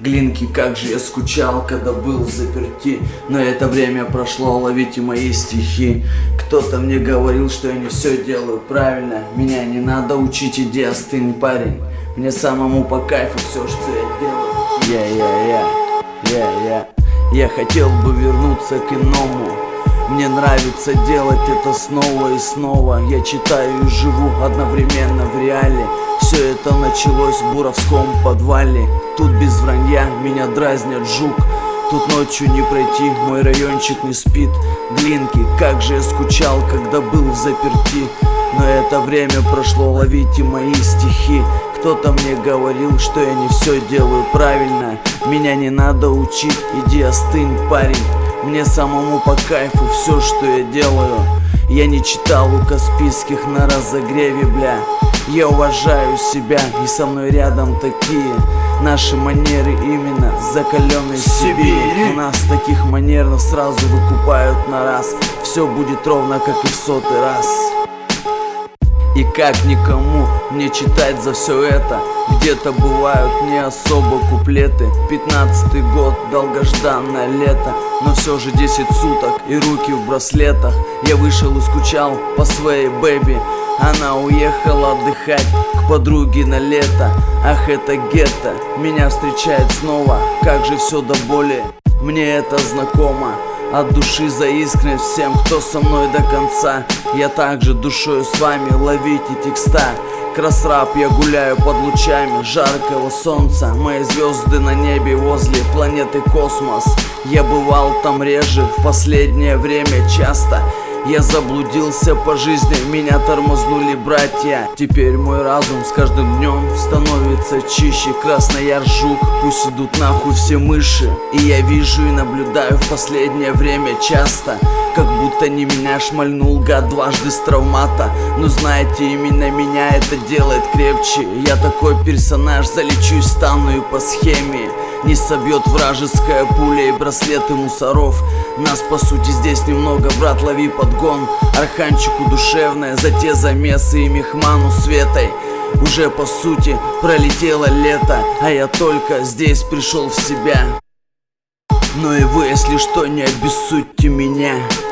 Глинки, как же я скучал, когда был в заперти. Но это время прошло, ловите мои стихи. Кто-то мне говорил, что я не все делаю правильно. Меня не надо учить, иди остынь, парень. Мне самому по кайфу все, что я делаю. Я хотел бы вернуться к иному. Мне нравится делать это снова и снова. Я читаю и живу одновременно в реале. Все это началось в буровском подвале. Тут без вранья меня дразнят жук. Тут ночью не пройти, мой райончик не спит. Глинки, как же я скучал, когда был в заперти. Но это время прошло, ловите мои стихи. Кто-то мне говорил, что я не все делаю правильно. Меня не надо учить, иди остынь, парень. Мне самому по кайфу все, что я делаю. Я не читал у Каспийских на разогреве, бля. Я уважаю себя, и со мной рядом такие. Наши манеры именно закаленной Сибири. У нас таких манеров сразу выкупают на раз. Все будет ровно, как и в 100-й раз. И как никому мне читать за все это. Где-то бывают не особо куплеты. 15-й год, долгожданное лето. Но все же 10 суток и руки в браслетах. Я вышел и скучал по своей бэби. Она уехала отдыхать к подруге на лето. Ах, это гетто меня встречает снова. Как же все до боли, мне это знакомо. От души за искренность всем, кто со мной до конца. Я также душою с вами, ловите текста. Кросрап, я гуляю под лучами жаркого солнца. Мои звезды на небе возле планеты Космос. Я бывал там реже, в последнее время часто. Я заблудился по жизни, меня тормознули братья. Теперь мой разум с каждым днем становится чище. Краснояр, жук, пусть идут нахуй все мыши. И я вижу и наблюдаю в последнее время часто, как будто не меня шмальнул гад дважды с травмата. Но знаете, именно меня это делает крепче. Я такой персонаж, залечусь, стану и по схеме. Не собьет вражеская пуля и браслеты мусоров. Нас по сути здесь немного, брат, лови подгон. Арханчику душевное за те замесы и мехману Светой. Уже по сути пролетело лето, а я только здесь пришел в себя. Но и вы, если что, не обессудьте меня.